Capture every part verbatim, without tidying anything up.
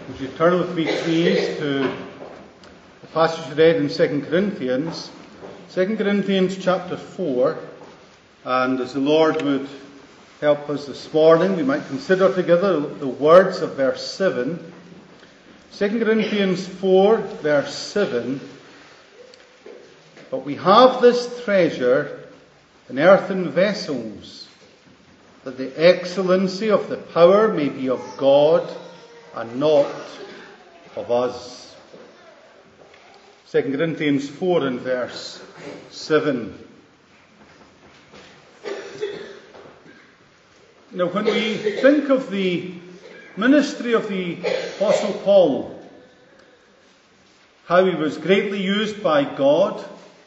Would you turn with me, please, to the passage read in Second Corinthians, Second Corinthians chapter four, and as the Lord would help us this morning, we might consider together the words of verse seven. Second Corinthians four, verse seven. But we have this treasure in earthen vessels, that the excellency of the power may be of God and not of us. Second Corinthians four and verse seven. Now, when we think of the ministry of the Apostle Paul, how he was greatly used by God,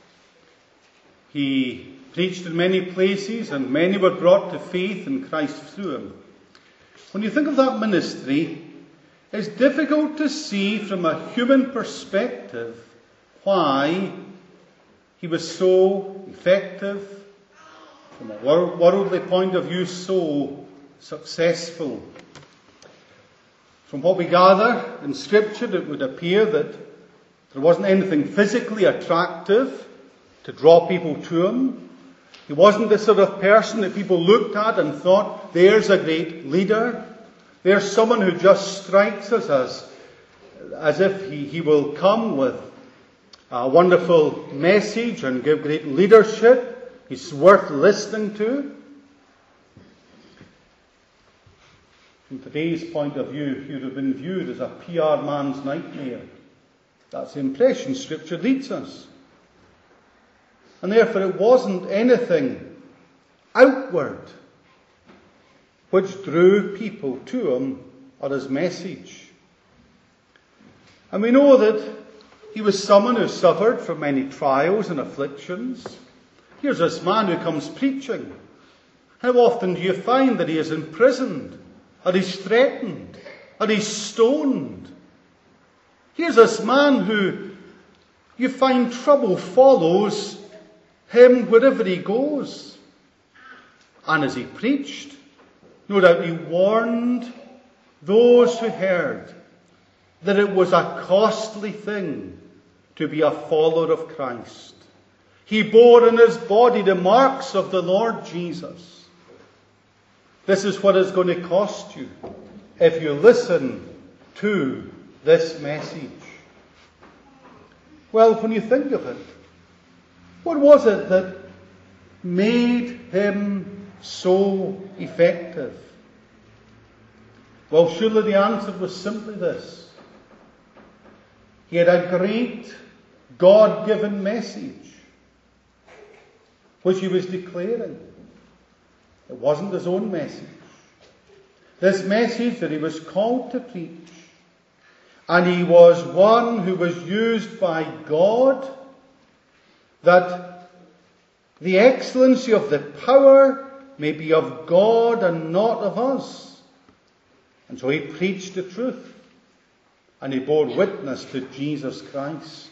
he preached in many places and many were brought to faith in Christ through him. When you think of that ministry, it's difficult to see from a human perspective why he was so effective, from a worldly point of view, so successful. From what we gather in Scripture, it would appear that there wasn't anything physically attractive to draw people to him. He wasn't the sort of person that people looked at and thought, there's a great leader. There's someone who just strikes us as, as if he, he will come with a wonderful message and give great leadership. He's worth listening to. From today's point of view, he would have been viewed as a P R man's nightmare. That's the impression Scripture leads us. And therefore it wasn't anything outward which drew people to him or his message. And we know that he was someone who suffered from many trials and afflictions. Here's this man who comes preaching. How often do you find that he is imprisoned, or he's threatened, or he's stoned? Here's this man who you find trouble follows him wherever he goes. And as he preached, no doubt he warned those who heard that it was a costly thing to be a follower of Christ. He bore in his body the marks of the Lord Jesus. This is what it's going to cost you if you listen to this message. Well, when you think of it, what was it that made him so effective? Well, surely the answer was simply this. He had a great God-given message which he was declaring. It wasn't his own message. This message that he was called to preach. And he was one who was used by God, that the excellency of the power may be of God and not of us. And so he preached the truth, and he bore witness to Jesus Christ.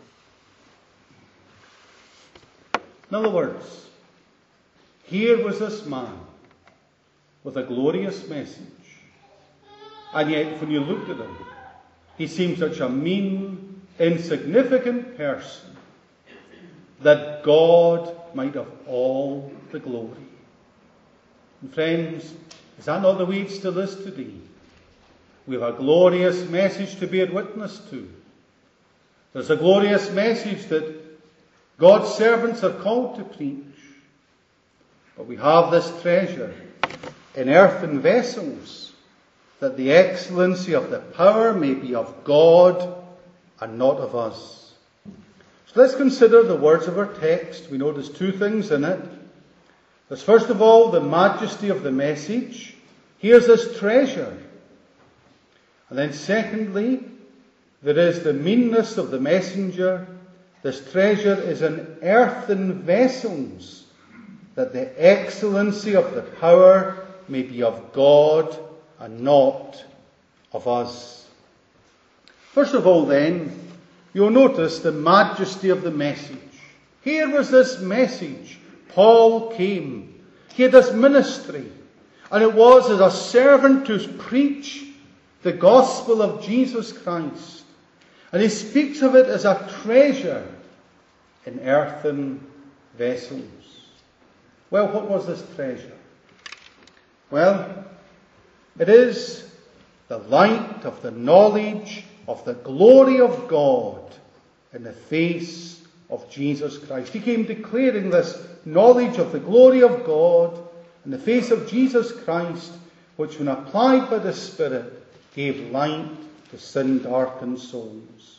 In other words, here was this man with a glorious message, and yet when you looked at him, he seemed such a mean, insignificant person, that God might have all the glory. And friends, is that not the way it still is today? We have a glorious message to bear witness to. There's a glorious message that God's servants are called to preach. But we have this treasure in earthen vessels, that the excellency of the power may be of God and not of us. Let's consider the words of our text. We notice two things in it. There's first of all the majesty of the message. Here's this treasure. And then secondly, there is the meanness of the messenger. This treasure is in earthen vessels, that the excellency of the power may be of God and not of us. First of all then, you'll notice the majesty of the message. Here was this message. Paul came. He had this ministry. And it was as a servant to preach the gospel of Jesus Christ. And he speaks of it as a treasure in earthen vessels. Well, what was this treasure? Well, it is the light of the knowledge of the glory of God in the face of Jesus Christ. He came declaring this knowledge of the glory of God in the face of Jesus Christ, which when applied by the Spirit gave light to sin-darkened souls.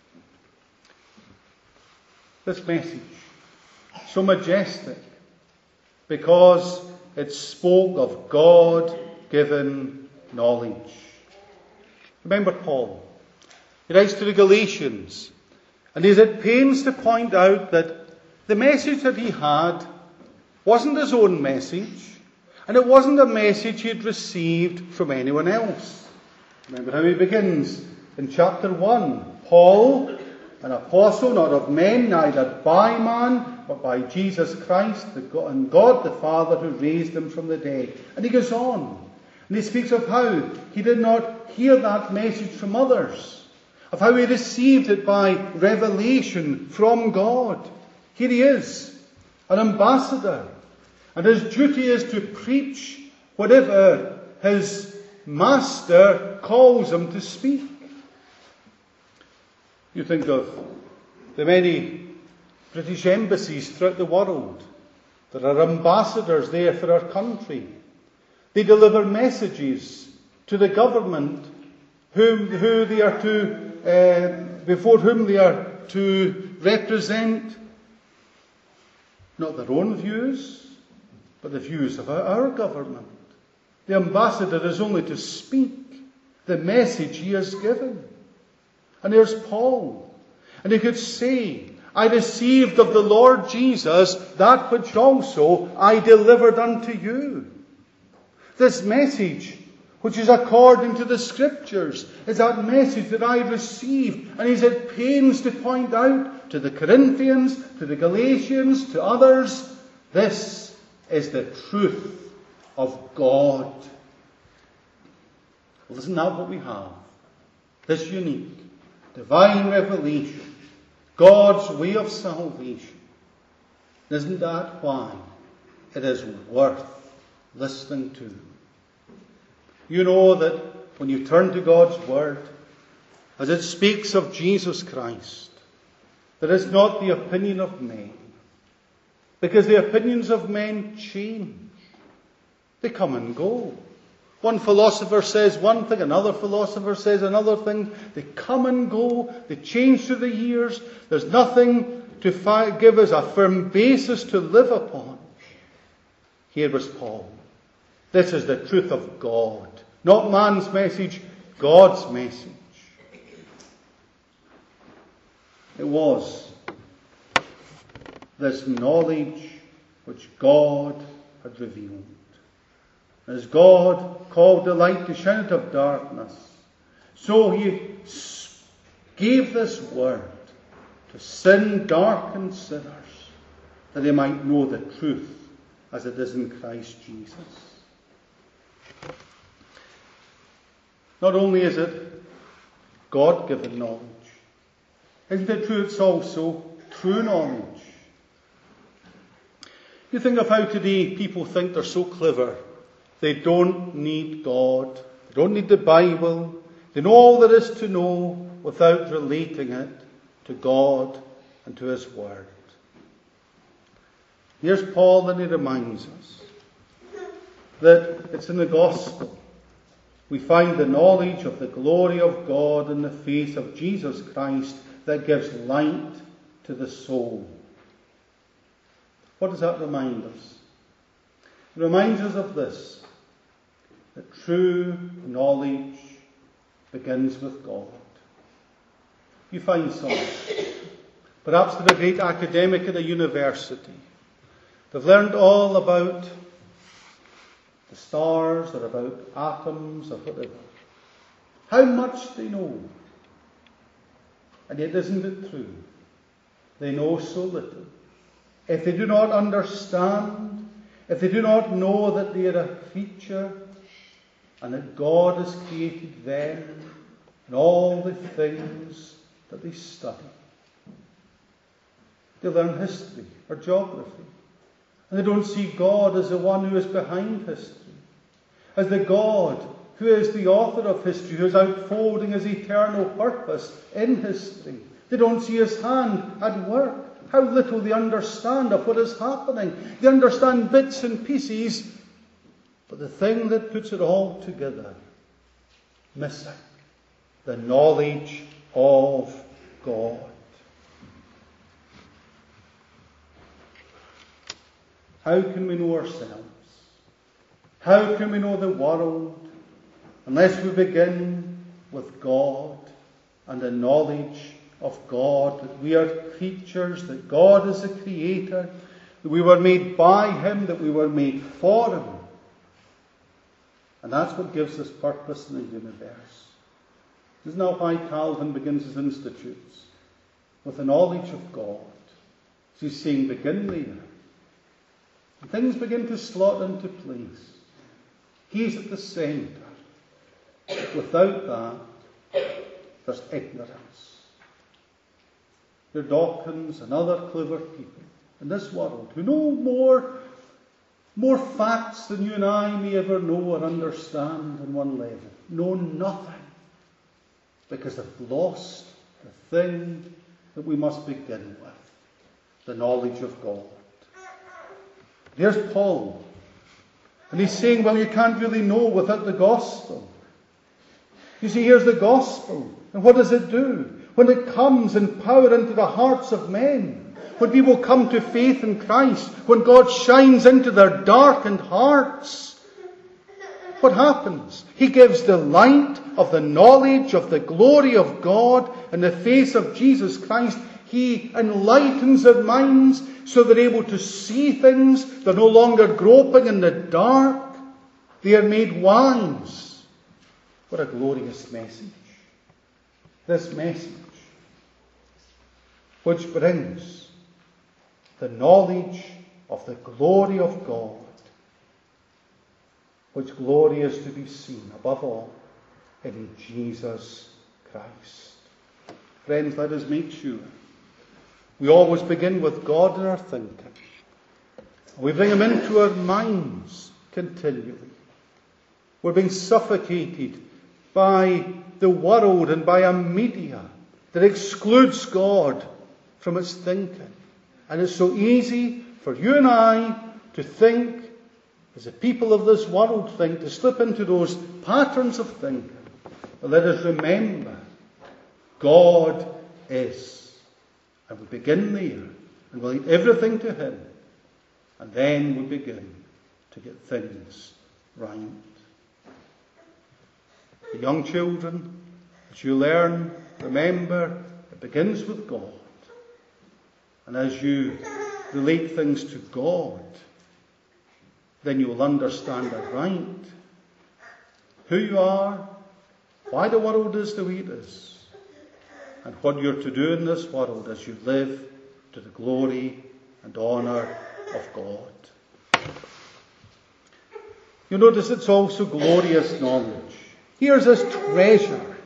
This message, so majestic, because it spoke of God-given knowledge. Remember Paul. He writes to the Galatians, and he's at pains to point out that the message that he had wasn't his own message, and it wasn't a message he had received from anyone else. Remember how he begins in chapter one. Paul, an apostle, not of men, neither by man, but by Jesus Christ, the God, and God the Father who raised him from the dead. And he goes on, and he speaks of how he did not hear that message from others, of how he received it by revelation from God. Here he is, an ambassador, and his duty is to preach whatever his master calls him to speak. You think of the many British embassies throughout the world. There are ambassadors there for our country. They deliver messages to the government whom, who they are to, uh, before whom they are to represent not their own views, but the views of our, our government. The ambassador is only to speak the message he has given. And there's Paul. And he could say, I received of the Lord Jesus that which also I delivered unto you. This message, which is according to the Scriptures, is that message that I received. And he's at pains to point out to the Corinthians, to the Galatians, to others, this is the truth of God. Well, isn't that what we have? This unique, divine revelation, God's way of salvation. Isn't that why it is worth listening to? You know that when you turn to God's Word, as it speaks of Jesus Christ, that it's not the opinion of men, because the opinions of men change. They come and go. One philosopher says one thing, another philosopher says another thing. They come and go. They change through the years. There's nothing to fi- give us a firm basis to live upon. Here was Paul. This is the truth of God. Not man's message, God's message. It was this knowledge which God had revealed. As God called the light to shine out of darkness, so he gave this word to sin-darkened sinners, that they might know the truth as it is in Christ Jesus. Not only is it God-given knowledge, isn't it true it's also true knowledge? You think of how today people think they're so clever. They don't need God. They don't need the Bible. They know all there is to know without relating it to God and to His Word. Here's Paul, and he reminds us that it's in the Gospel we find the knowledge of the glory of God in the face of Jesus Christ that gives light to the soul. What does that remind us? It reminds us of this, that true knowledge begins with God. You find some, perhaps they're a great academic at a university. They've learned all about the stars or about atoms or whatever. How much they know. And yet isn't it true? They know so little. If they do not understand, if they do not know that they are a creature and that God has created them and all the things that they study. They learn history or geography, and they don't see God as the one who is behind history, as the God who is the author of history, who is outfolding his eternal purpose in history. They don't see his hand at work. How little they understand of what is happening. They understand bits and pieces, but the thing that puts it all together, missing the knowledge of God. How can we know ourselves? How can we know the world unless we begin with God and the knowledge of God, that we are creatures, that God is the creator, that we were made by him, that we were made for him. And that's what gives us purpose in the universe. Isn't that why Calvin begins his institutes? With the knowledge of God. So he's saying, begin there. And things begin to slot into place. He's at the centre. Without that, there's ignorance. There are Dawkins and other clever people in this world who know more, more facts than you and I may ever know or understand on one level. Know nothing. Because they've lost the thing that we must begin with. The knowledge of God. There's Paul. And he's saying, well, you can't really know without the gospel. You see, here's the gospel. And what does it do? When it comes in power into the hearts of men, when people come to faith in Christ, when God shines into their darkened hearts, what happens? He gives the light of the knowledge of the glory of God in the face of Jesus Christ. He enlightens their minds so they're able to see things. They're no longer groping in the dark. They are made wise. What a glorious message. This message, which brings the knowledge of the glory of God, which glory is to be seen above all in Jesus Christ. Friends, let us make sure we always begin with God in our thinking. We bring him into our minds continually. We're being suffocated by the world and by a media that excludes God from its thinking. And it's so easy for you and I to think, as the people of this world think, to slip into those patterns of thinking. But let us remember, God is. And we begin there, and we leave everything to him. And then we begin to get things right. The young children, as you learn, remember, it begins with God. And as you relate things to God, then you will understand it right. Who you are, why the world is the way it is, and what you're to do in this world as you live to the glory and honour of God. You notice it's also glorious knowledge. Here's this treasure,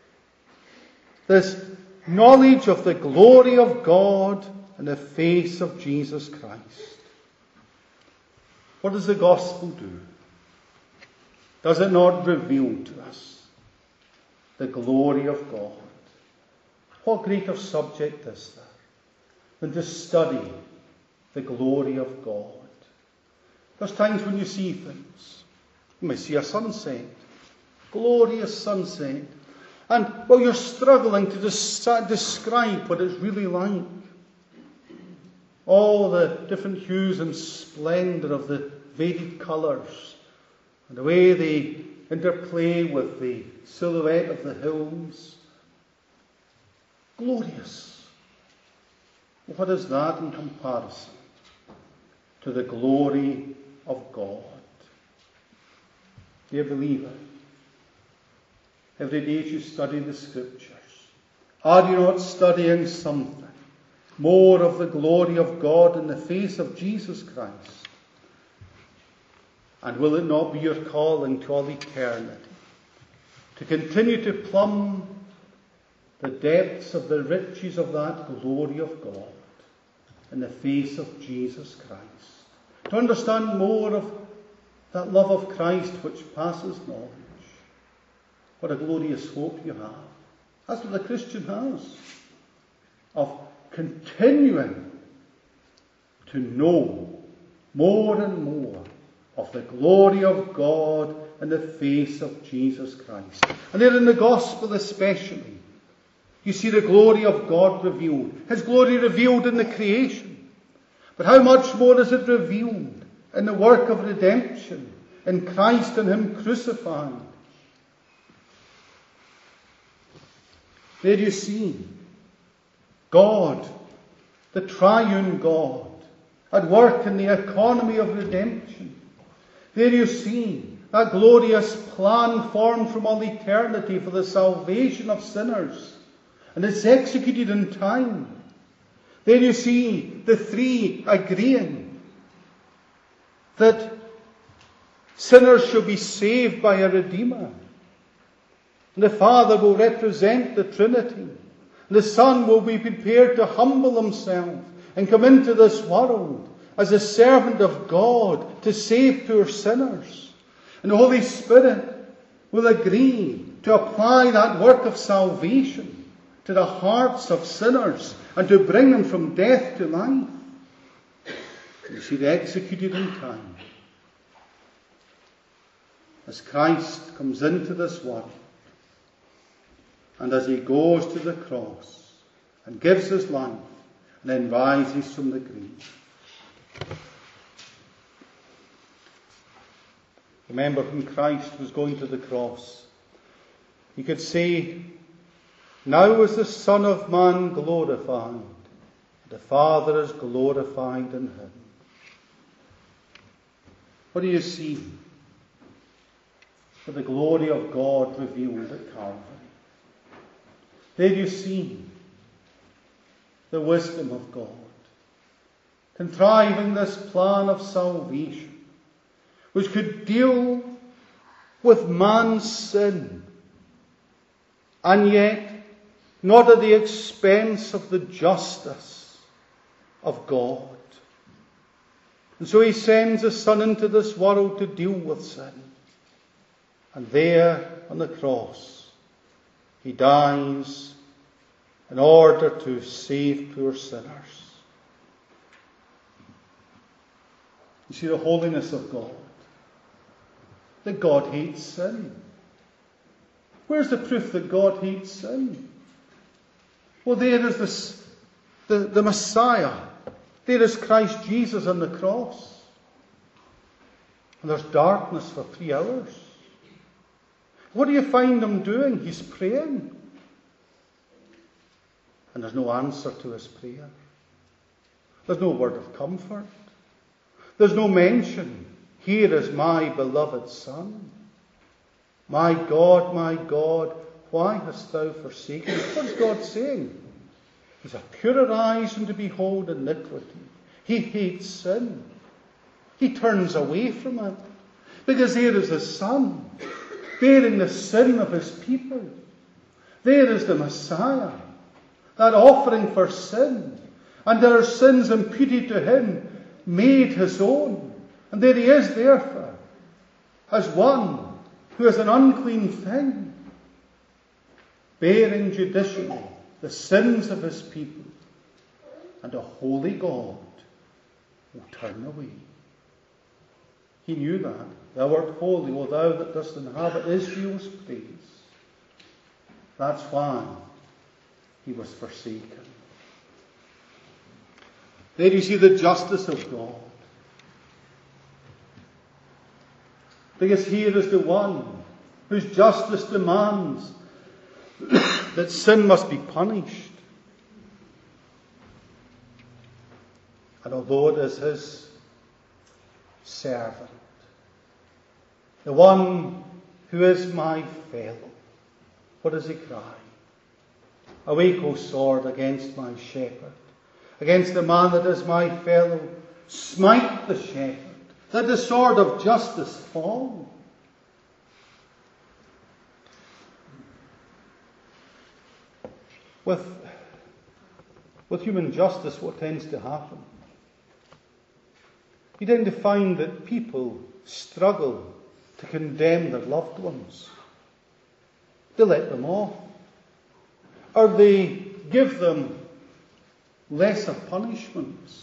this knowledge of the glory of God in the face of Jesus Christ. What does the gospel do? Does it not reveal to us the glory of God? What greater subject is there than to study the glory of God? There's times when you see things. You may see a sunset, glorious sunset, and, well, you're struggling to des- describe what it's really like. All the different hues and splendour of the varied colours, and the way they interplay with the silhouette of the hills. Glorious. What is that in comparison to the glory of God? Dear believer, every day as you study the Scriptures, are you not studying something more of the glory of God in the face of Jesus Christ? And will it not be your calling to all eternity to continue to plumb the depths of the riches of that glory of God in the face of Jesus Christ? To understand more of that love of Christ which passes knowledge. What a glorious hope you have. That's what the Christian has. Of continuing to know more and more of the glory of God in the face of Jesus Christ. And there in the gospel especially, you see the glory of God revealed. His glory revealed in the creation. But how much more is it revealed in the work of redemption, in Christ and Him crucified? There you see God, the triune God, at work in the economy of redemption. There you see that glorious plan formed from all eternity for the salvation of sinners. And it's executed in time. There you see the three agreeing that sinners shall be saved by a Redeemer. And the Father will represent the Trinity. The Son will be prepared to humble Himself and come into this world as a servant of God to save poor sinners. And the Holy Spirit will agree to apply that work of salvation to the hearts of sinners and to bring them from death to life. You see it executed in time. As Christ comes into this world, and as He goes to the cross and gives His life and then rises from the grave. Remember, when Christ was going to the cross, He could say, "Now is the Son of Man glorified, the Father is glorified in Him." What do you see? For the glory of God revealed at Calvary. There you see the wisdom of God, contriving this plan of salvation, which could deal with man's sin, and yet not at the expense of the justice of God. And so He sends His Son into this world to deal with sin. And there on the cross, He dies in order to save poor sinners. You see the holiness of God. That God hates sin. Where's the proof that God hates sin? Well, there is this, the, the Messiah. There is Christ Jesus on the cross. And there's darkness for three hours. What do you find Him doing? He's praying. And there's no answer to His prayer. There's no word of comfort. There's no mention. Here is my beloved Son. My God, my God, why hast thou forsaken me? What's God saying? He's a purer eyes than to behold iniquity. He hates sin. He turns away from it. Because there is the Son, bearing the sin of His people. There is the Messiah, that offering for sin. And their sins imputed to Him, made His own. And there He is, therefore, as one who is an unclean thing, bearing judicially the sins of His people. And a holy God will turn away. He knew that. Thou art holy, O thou that dost inhabit Israel's praise. That's why He was forsaken. There you see the justice of God. Because here is the one whose justice demands that sin must be punished. And although it is His servant, the one who is my fellow, what does He cry? Awake, O sword, against my shepherd, against the man that is my fellow. Smite the shepherd, that the sword of justice fall. With, with human justice, what tends to happen? You tend to find that people struggle to condemn their loved ones. They let them off. Or they give them lesser punishments.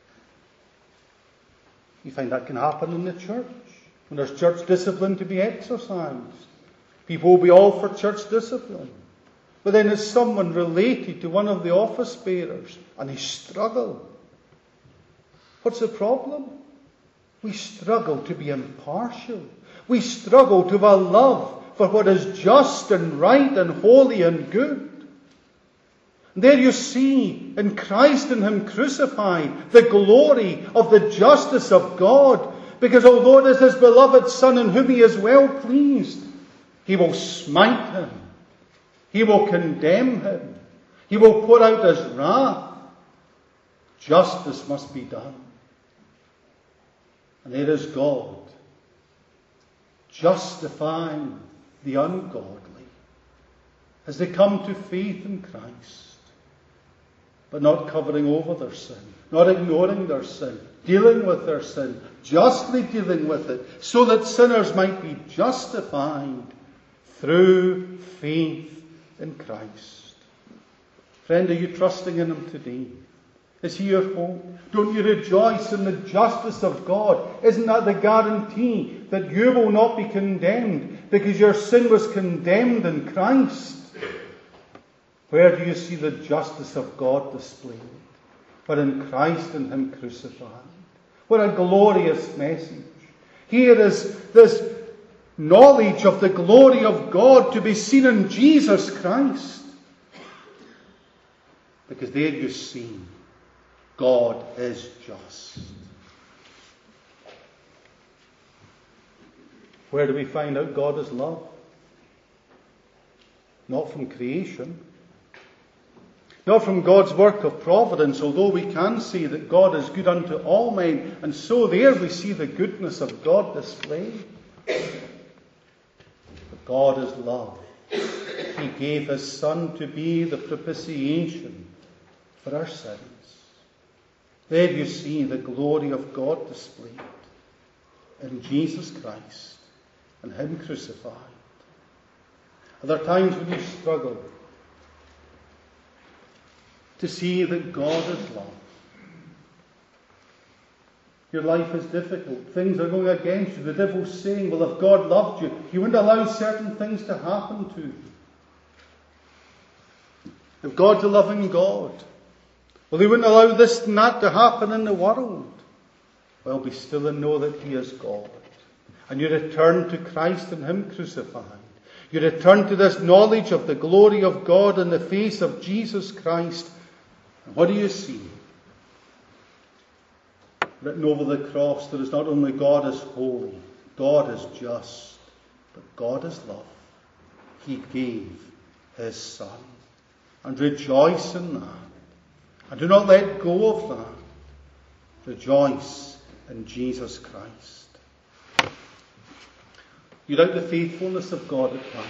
You find that can happen in the church. When there's church discipline to be exercised, people will be all for church discipline. But then it's someone related to one of the office bearers, and they struggle. What's the problem? We struggle to be impartial. We struggle to have a love for what is just and right and holy and good. And there you see in Christ and Him crucified the glory of the justice of God. Because although it is His beloved Son in whom He is well pleased, He will smite him. He will condemn him. He will pour out His wrath. Justice must be done. And there is God justifying the ungodly as they come to faith in Christ, but not covering over their sin, not ignoring their sin, dealing with their sin, justly dealing with it, so that sinners might be justified through faith in Christ. Friend, are you trusting in Him today? Is He your hope? Don't you rejoice in the justice of God? Isn't that the guarantee that you will not be condemned because your sin was condemned in Christ? Where do you see the justice of God displayed? But in Christ and Him crucified. What a glorious message. Here is this knowledge of the glory of God to be seen in Jesus Christ. Because there you see God is just. Where do we find out God is love? Not from creation. Not from God's work of providence, although we can see that God is good unto all men. And so there we see the goodness of God displayed. But God is love. He gave His Son to be the propitiation for our sins. There you see the glory of God displayed in Jesus Christ and Him crucified. Are there times when you struggle to see that God is love? Your life is difficult. Things are going against you. The devil's saying, well, if God loved you, He wouldn't allow certain things to happen to you. If God's a loving God, well, He wouldn't allow this and that to happen in the world. Well, be still and know that He is God. And you return to Christ and Him crucified. You return to this knowledge of the glory of God in the face of Jesus Christ. And what do you see? Written over the cross, there is not only God is holy, God is just, but God is love. He gave His Son. And rejoice in that. And do not let go of that. Rejoice in Jesus Christ. You doubt the faithfulness of God at times.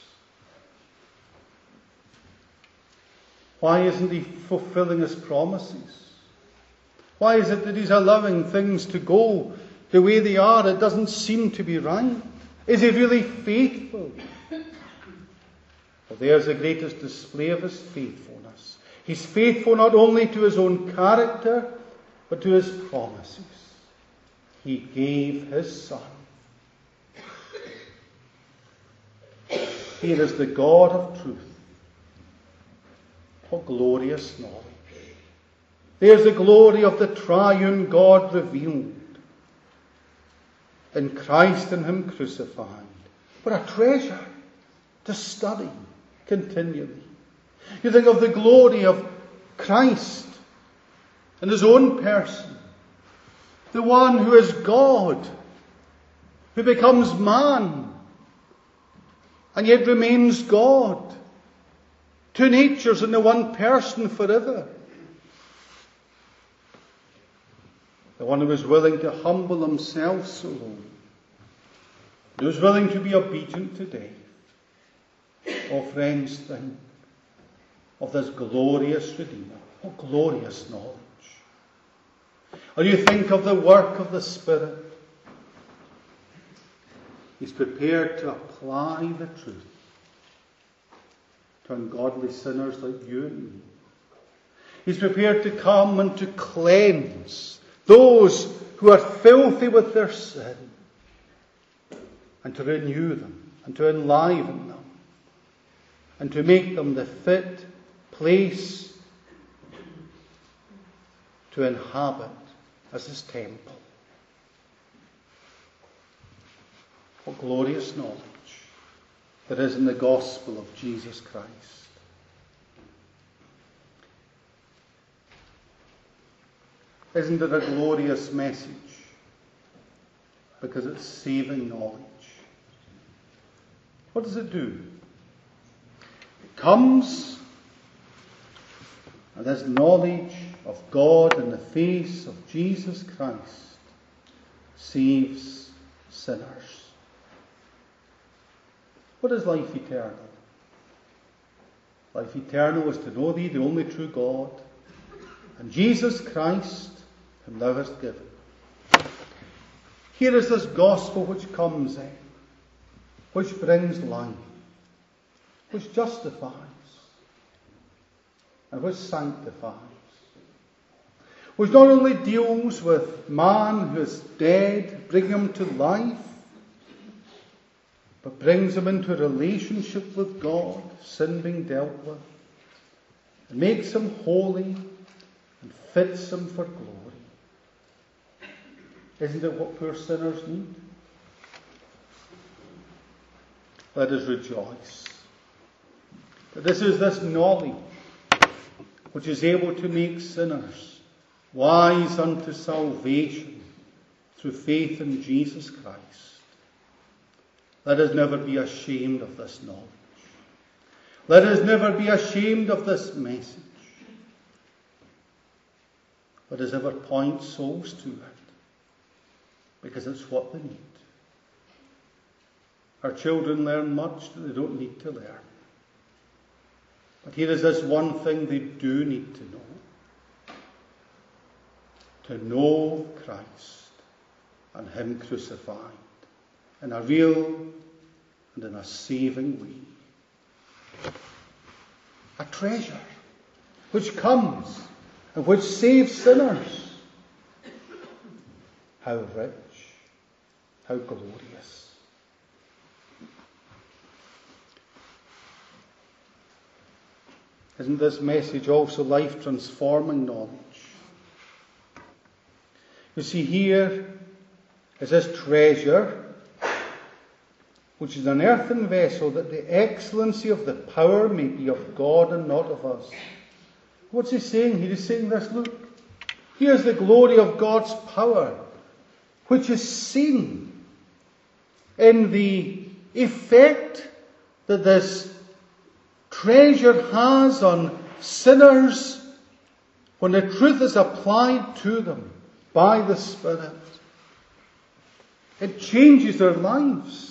Why isn't He fulfilling His promises? Why is it that He's allowing things to go the way they are? It doesn't seem to be right. Is He really faithful? Well, there's the greatest display of His faithfulness. He's faithful not only to His own character, but to His promises. He gave His Son. Here is the God of truth. What glorious knowledge. There's the glory of the triune God revealed in Christ and Him crucified. What a treasure to study continually. You think of the glory of Christ in His own person. The one who is God, who becomes man, and yet remains God. Two natures in the one person forever. The one who was willing to humble himself so low. Who was willing to be obedient to death. Oh, friends, think of this glorious Redeemer. What glorious knowledge. Or you think of the work of the Spirit. He's prepared to apply the truth to ungodly sinners like you and me. He's prepared to come and to cleanse those who are filthy with their sin, and to renew them, and to enliven them, and to make them the fit place to inhabit as his temple. What glorious knowledge there is in the gospel of Jesus Christ. Isn't it a glorious message? Because it's saving knowledge. What does it do? It comes, and this knowledge of God in the face of Jesus Christ saves sinners. What is life eternal? Life eternal is to know thee, the only true God, and Jesus Christ, whom thou hast given. Here is this gospel which comes in, which brings life, which justifies, and which sanctifies, which not only deals with man who is dead, bringing him to life, but brings him into a relationship with God, sin being dealt with, and makes him holy and fits him for glory. Isn't it what poor sinners need? Let us rejoice. But this is this knowledge which is able to make sinners wise unto salvation through faith in Jesus Christ. Let us never be ashamed of this knowledge. Let us never be ashamed of this message. Let us ever point souls to it, because it's what they need. Our children learn much that they don't need to learn. But here is this one thing they do need to know. To know Christ and him crucified in a real and in a saving way. A treasure which comes and which saves sinners. How rich, how glorious. Isn't this message also life-transforming knowledge? You see, here is this treasure, which is an earthen vessel, that the excellency of the power may be of God and not of us. What's he saying? He is saying this, look, here's the glory of God's power, which is seen in the effect that this treasure has on sinners when the truth is applied to them by the Spirit. It changes their lives.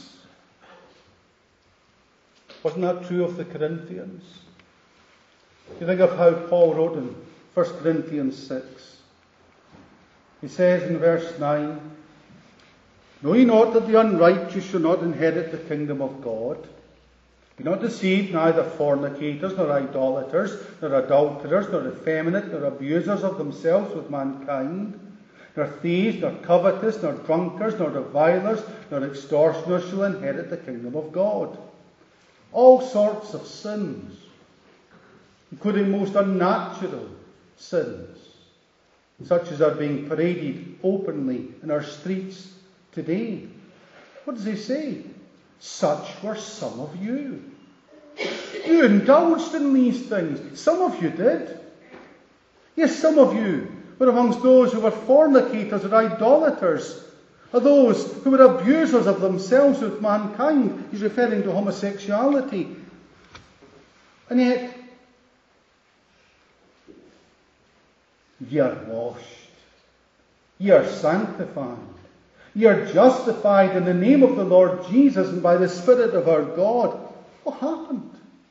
Wasn't that true of the Corinthians? You think of how Paul wrote in First Corinthians six. He says in verse nine, know ye not that the unrighteous shall not inherit the kingdom of God? Be not deceived, neither fornicators, nor idolaters, nor adulterers, nor effeminate, nor abusers of themselves with mankind, nor thieves, nor covetous, nor drunkards, nor revilers, nor extortioners shall inherit the kingdom of God. All sorts of sins, including most unnatural sins, such as are being paraded openly in our streets today. What does he say? Such were some of you. You indulged in these things. Some of you did. Yes, some of you were amongst those who were fornicators or idolaters, or those who were abusers of themselves with mankind. He's referring to homosexuality. And yet, ye are washed, Ye are sanctified. Ye are justified in the name of the Lord Jesus and by the Spirit of our God. What happened?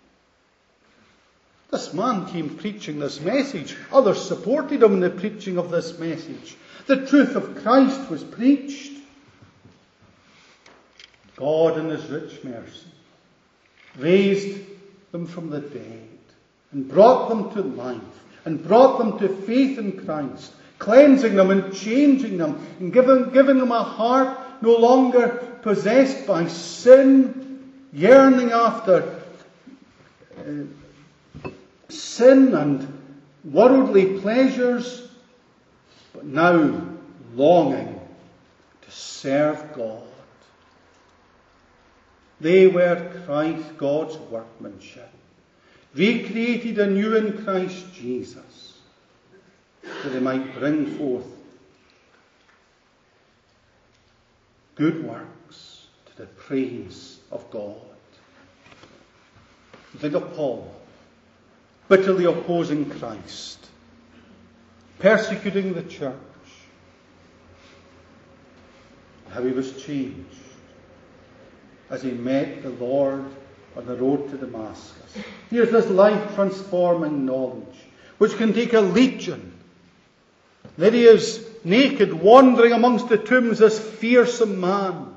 This man came preaching this message. Others supported him in the preaching of this message. The truth of Christ was preached. God in His rich mercy raised them from the dead and brought them to life and brought them to faith in Christ, cleansing them and changing them and giving, giving them a heart no longer possessed by sin, yearning after uh, sin and worldly pleasures, but now longing to serve God. They were Christ, God's workmanship, recreated anew in Christ Jesus, that they might bring forth good works to the praise of God. You think of Paul, bitterly opposing Christ, persecuting the church, how he was changed as he met the Lord on the road to Damascus. Here's this life-transforming knowledge, which can take a legion. There he is, naked, wandering amongst the tombs, this fearsome man.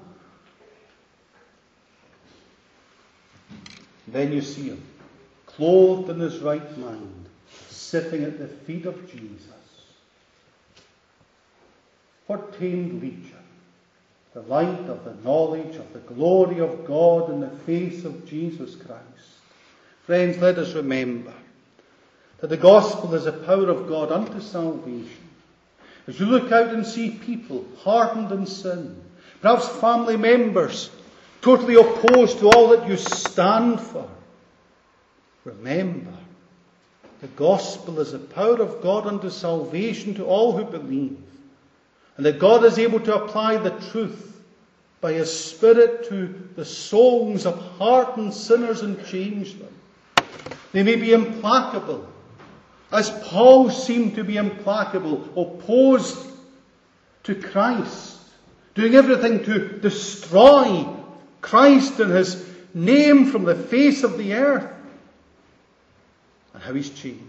Then you see him, clothed in his right mind, sitting at the feet of Jesus. What tamed legion? The light of the knowledge of the glory of God in the face of Jesus Christ. Friends, let us remember that the gospel is the power of God unto salvation. As you look out and see people hardened in sin, perhaps family members totally opposed to all that you stand for, remember, the gospel is the power of God unto salvation to all who believe. And that God is able to apply the truth by His Spirit to the souls of hardened sinners and change them. They may be implacable, as Paul seemed to be implacable, opposed to Christ, doing everything to destroy Christ and His name from the face of the earth. And how he's changed.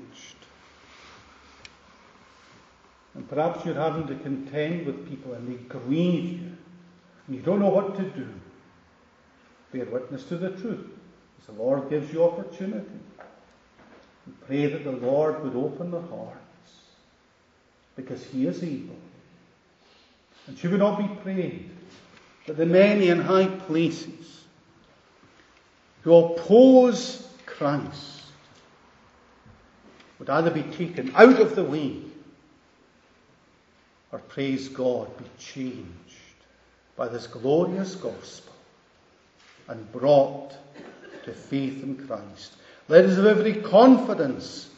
And perhaps you're having to contend with people and they grieve you. And you don't know what to do. Bear witness to the truth as the Lord gives you opportunity. And pray that the Lord would open their hearts, because He is able. And should we not be praying that the many in high places who oppose Christ would either be taken out of the way, or, praise God, be changed by this glorious gospel and brought to faith in Christ. Let us have every confidence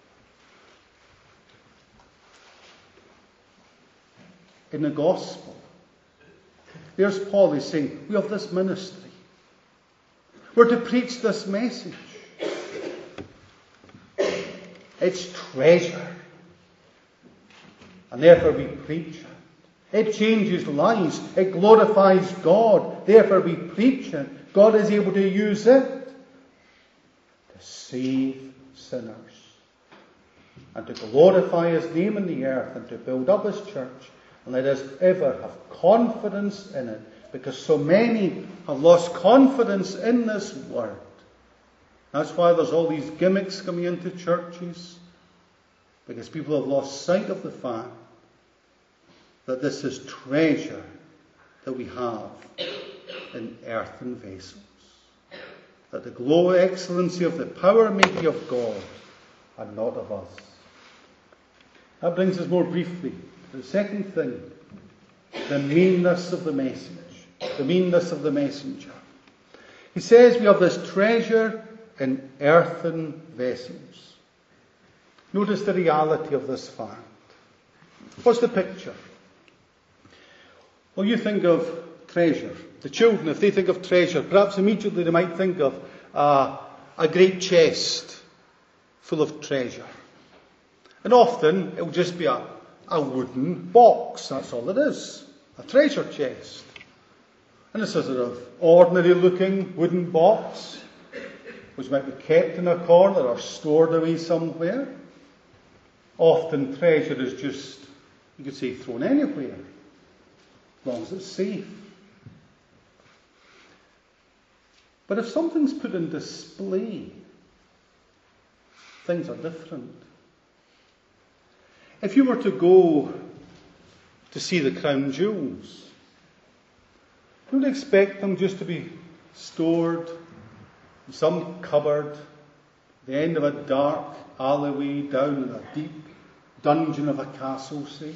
in the gospel. There's Paul, he's saying, we have this ministry. We're to preach this message. It's treasure. And therefore we preach it. It changes lives. It glorifies God. Therefore we preach it. God is able to use it to save sinners and to glorify His name in the earth and to build up His church. And let us ever have confidence in it, because so many have lost confidence in this word. That's why there's all these gimmicks coming into churches, because people have lost sight of the fact that this is treasure that we have in earthen vessels. That the glory, excellency of the power and mighty of God are not of us. That brings us more briefly to the second thing, the meanness of the message. The meanness of the messenger. He says we have this treasure in earthen vessels. Notice the reality of this fact. What's the picture? Well, you think of treasure. The children, if they think of treasure, perhaps immediately they might think of uh, a great chest full of treasure. And often it will just be a, a wooden box. That's all it is. A treasure chest. And it's a sort of ordinary looking wooden box, which might be kept in a corner or stored away somewhere. Often treasure is just, you could say, thrown anywhere, as long as it's safe. But if something's put in display, things are different. If you were to go to see the crown jewels, you would expect them just to be stored in some cupboard, at the end of a dark alleyway, down in a deep dungeon of a castle, say.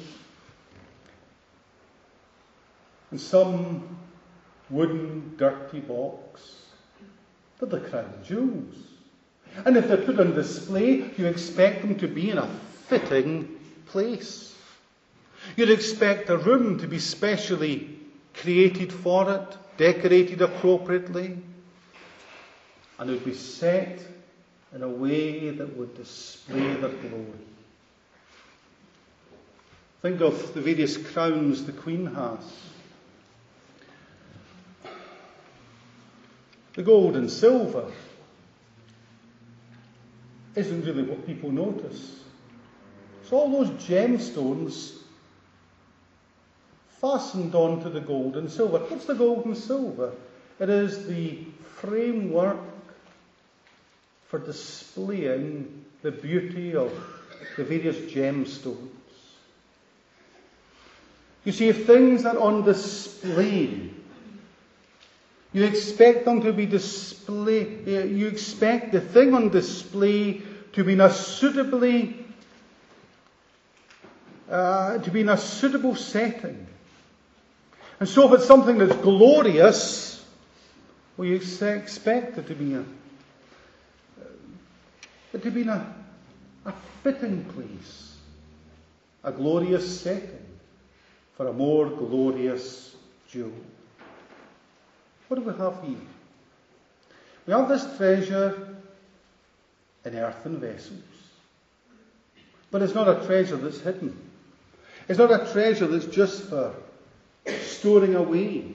In some wooden, dirty box. But the crown jewels. And if they're put on display, you expect them to be in a fitting place. You'd expect a room to be specially created for it, decorated appropriately, and it would be set in a way that would display their glory. Think of the various crowns the Queen has. The gold and silver isn't really what people notice. It's all those gemstones fastened onto the gold and silver. What's the gold and silver? It is the framework for displaying the beauty of the various gemstones. You see, if things are on display, you expect them to be display. You expect the thing on display to be in a suitably, uh, to be in a suitable setting. And so, if it's something that's glorious, well, you expect it to be a, it to be in a, a fitting place, a glorious setting for a more glorious jewel. What do we have here? We have this treasure in earthen vessels. But it's not a treasure that's hidden. It's not a treasure that's just for storing away.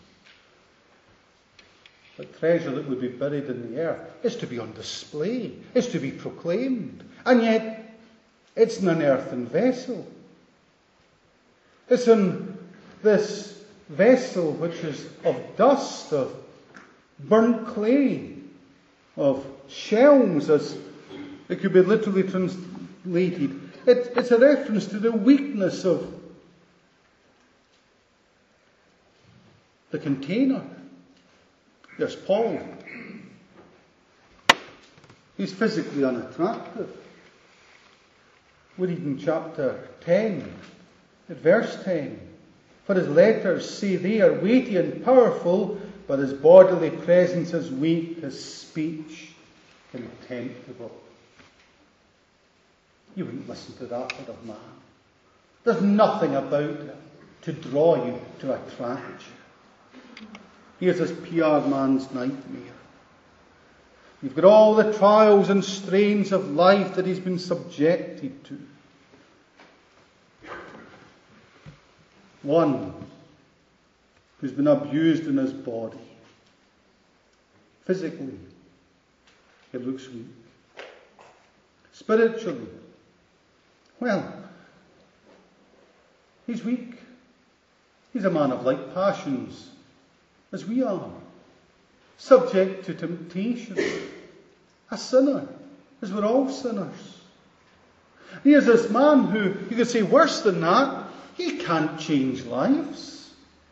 The treasure that would be buried in the earth is to be on display. It's to be proclaimed. And yet, it's in an earthen vessel. It's in this vessel which is of dust, of burnt clay, of shells, as it could be literally translated. It, it's a reference to the weakness of the container. There's Paul. He's physically unattractive. We read in chapter ten, at verse ten. For his letters say they are weighty and powerful, but his bodily presence is weak, his speech contemptible. You wouldn't listen to that sort of man. There's nothing about him to draw you, to attract you. Here's this P R man's nightmare. You've got all the trials and strains of life that he's been subjected to. One who's been abused in his body. Physically, he looks weak. Spiritually, well, he's weak. He's a man of like passions as we are, subject to temptation, a sinner, as we're all sinners. Here's this man who, you could say worse than that, he can't change lives.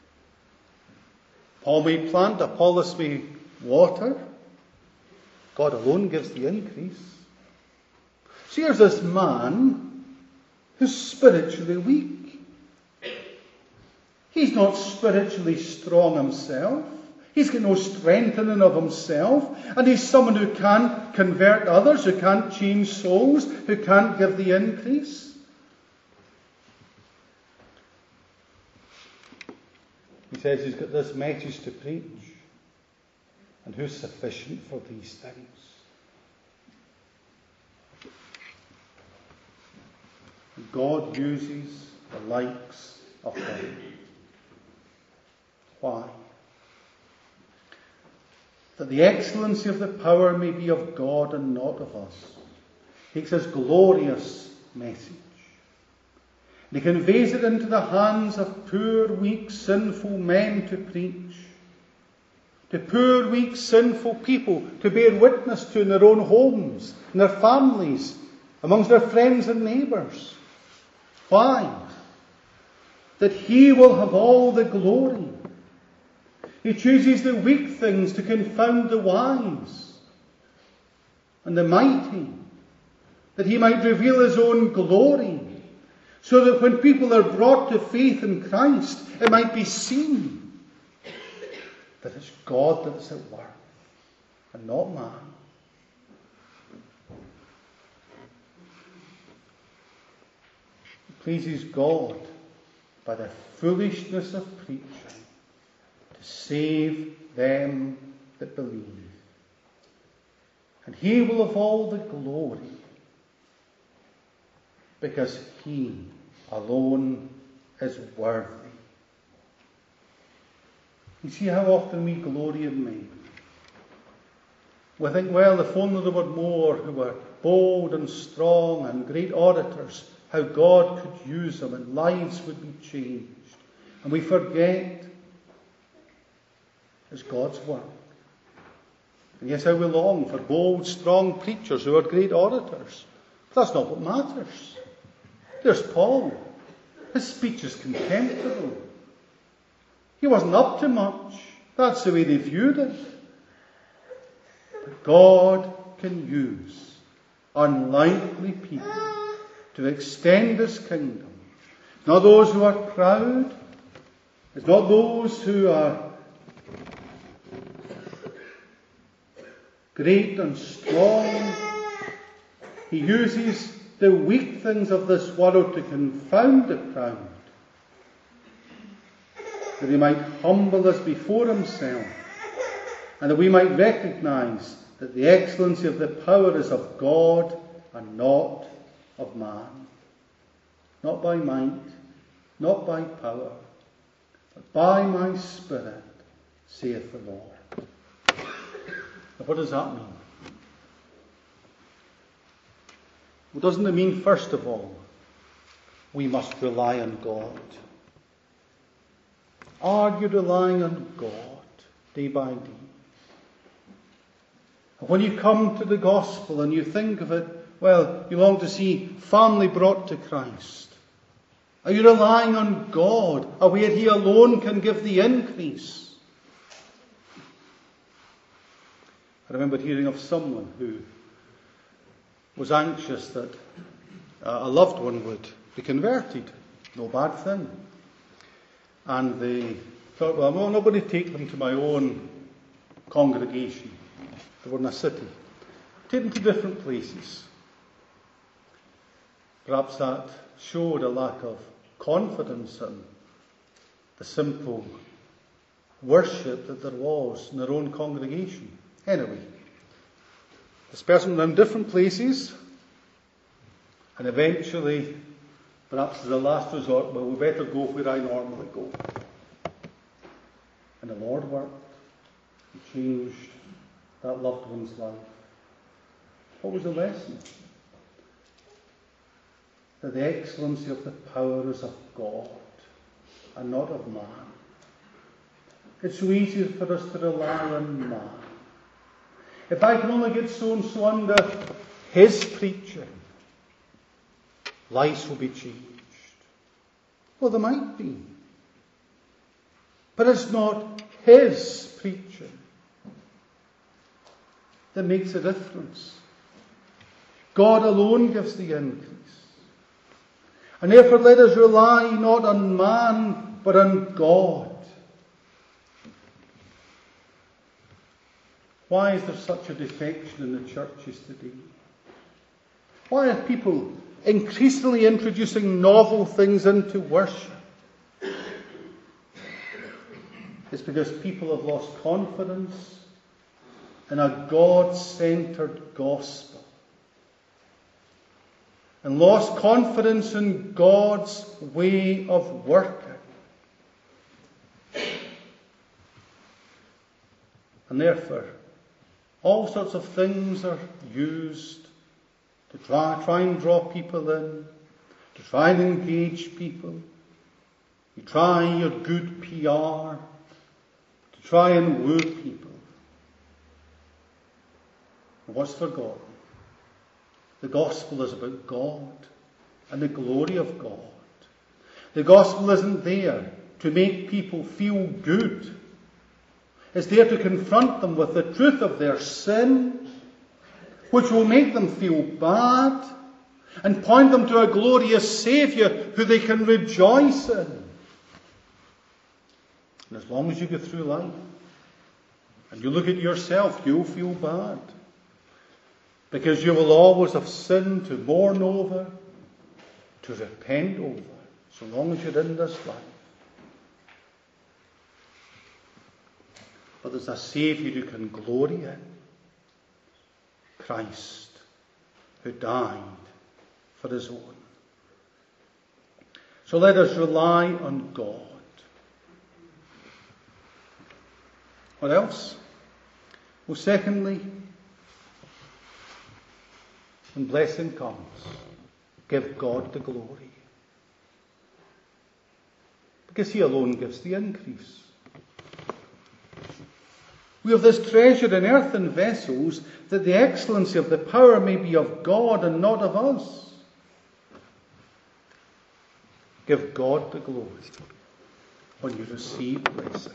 Paul may plant, Apollos may water. God alone gives the increase. So here's this man who's spiritually weak. He's not spiritually strong himself. He's got no strengthening of himself. And he's someone who can't convert others, who can't change souls, who can't give the increase. He says he's got this message to preach. And who's sufficient for these things? God uses the likes of him. Why? That the excellency of the power may be of God and not of us. He takes his glorious message and he conveys it into the hands of poor, weak, sinful men to preach. To poor, weak, sinful people to bear witness to in their own homes, in their families, amongst their friends and neighbours. Why? That he will have all the glory. He chooses the weak things to confound the wise and the mighty, that he might reveal his own glory, so that when people are brought to faith in Christ, it might be seen that it's God that is at work, and not man. It pleases God by the foolishness of preaching to save them that believe. And he will have all the glory, because he alone is worthy. You see how often we glory in men. We think, well, if only there were more who were bold and strong and great orators, how God could use them and lives would be changed. And we forget it's God's work. And yes, how we long for bold, strong preachers who are great orators. But that's not what matters. There's Paul. His speech is contemptible. He wasn't up to much. That's the way they viewed it. But God can use unlikely people to extend his kingdom. It's not those who are proud. It's not those who are great and strong. He uses the weak things of this world to confound the proud, that he might humble us before himself, and that we might recognize that the excellency of the power is of God and not of man. Not by might, not by power, but by my Spirit, saith the Lord. Now, what does that mean? Well, doesn't it mean, first of all, we must rely on God? Are you relying on God day by day? When you come to the gospel and you think of it, well, you long to see family brought to Christ. Are you relying on God, where he alone can give the increase? I remember hearing of someone who was anxious that a loved one would be converted. No bad thing. And they thought, well, I'm not going to take them to my own congregation. They were in a city. Take them to different places. Perhaps that showed a lack of confidence in the simple worship that there was in their own congregation. Anyway, this person went in different places, and eventually, perhaps as a last resort, well, we better go where I normally go. And the Lord worked. He changed that loved one's life. What was the lesson? That the excellency of the power is of God and not of man. It's so easy for us to rely on man. If I can only get so and so under his preaching, lives will be changed. Well, there might be. But it's not his preaching that makes a difference. God alone gives the increase. And therefore let us rely not on man, but on God. Why is there such a defection in the churches today? Why are people increasingly introducing novel things into worship? It's because people have lost confidence in a God-centered gospel. and lost confidence in God's way of working. And therefore, all sorts of things are used to try, try and draw people in, to try and engage people. You try your good P R to try and woo people. And what's forgotten? The gospel is about God and the glory of God. The gospel isn't there to make people feel good. It's there to confront them with the truth of their sin, which will make them feel bad, and point them to a glorious Saviour who they can rejoice in. And as long as you go through life and you look at yourself, you'll feel bad. Because you will always have sin to mourn over, to repent over, so long as you're in this life. But there's a Saviour you can glory in. Christ, who died for his own. So let us rely on God. What else? Well, secondly, when blessing comes, give God the glory. Because he alone gives the increase. We have this treasure in earthen vessels, that the excellency of the power may be of God and not of us. Give God the glory when you receive blessing.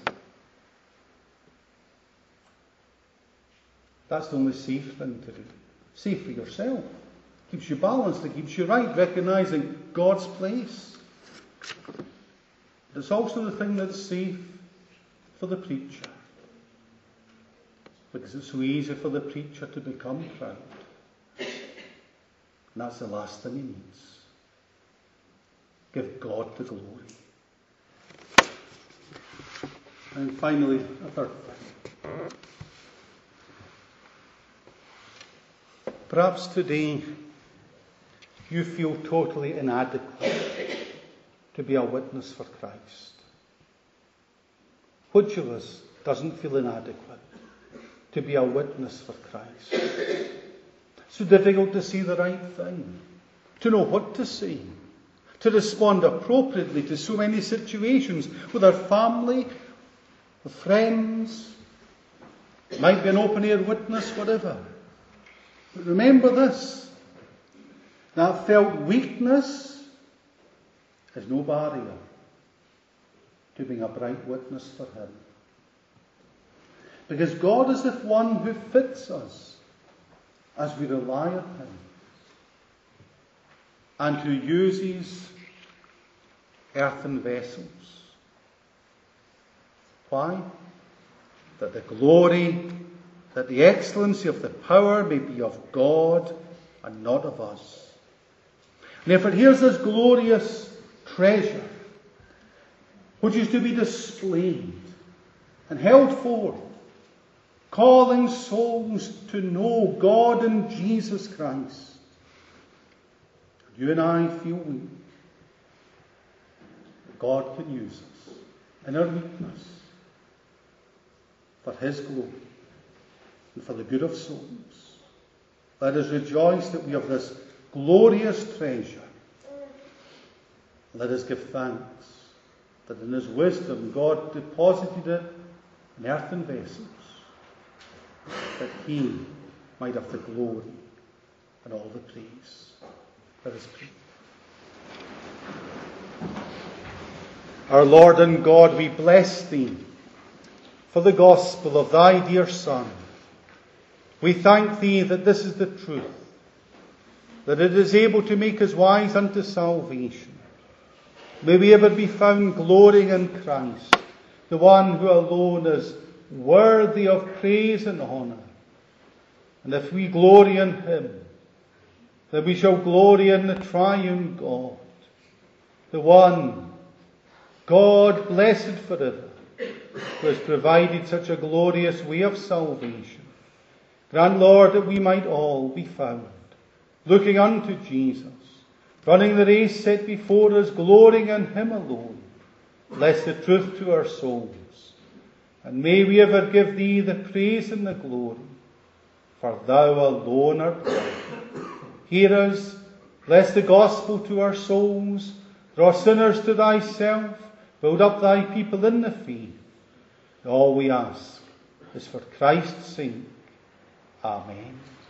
That's the only safe thing to do. Safe for yourself. Keeps you balanced, it keeps you right, recognizing God's place. But it's also the thing that's safe for the preacher. Because it's so easy for the preacher to become proud. And that's the last thing he needs. Give God the glory. And finally, a third thing. Perhaps today you feel totally inadequate to be a witness for Christ. Which of us doesn't feel inadequate to be a witness for Christ? It's so difficult to say the right thing, to know what to say, to respond appropriately to so many situations with our family, with friends. It might be an open-air witness, whatever. But remember this, that felt weakness is no barrier to being a bright witness for him. Because God is the one who fits us as we rely on him, and who uses earthen vessels. Why? That the glory, that the excellency of the power may be of God and not of us. And therefore, here's this glorious treasure, which is to be displayed and held forth, calling souls to know God in Jesus Christ. You and I feel weak. God can use us in our weakness for his glory and for the good of souls. Let us rejoice that we have this glorious treasure. Let us give thanks that in his wisdom God deposited it in earthen vessels, that he might have the glory and all the praise. Let us pray. Our Lord and God, we bless thee for the gospel of thy dear Son. We thank thee that this is the truth, that it is able to make us wise unto salvation. May we ever be found glorying in Christ, the one who alone is worthy of praise and honour. And if we glory in him, then we shall glory in the triune God, the one, God blessed forever, who has provided such a glorious way of salvation. Grant, Lord, that we might all be found looking unto Jesus, running the race set before us, glorying in Him alone. Bless the truth to our souls, and may we ever give Thee the praise and the glory, for Thou alone art worthy. Hear us, bless the gospel to our souls, draw sinners to Thyself, build up Thy people in the faith. All we ask is for Christ's sake. Amen.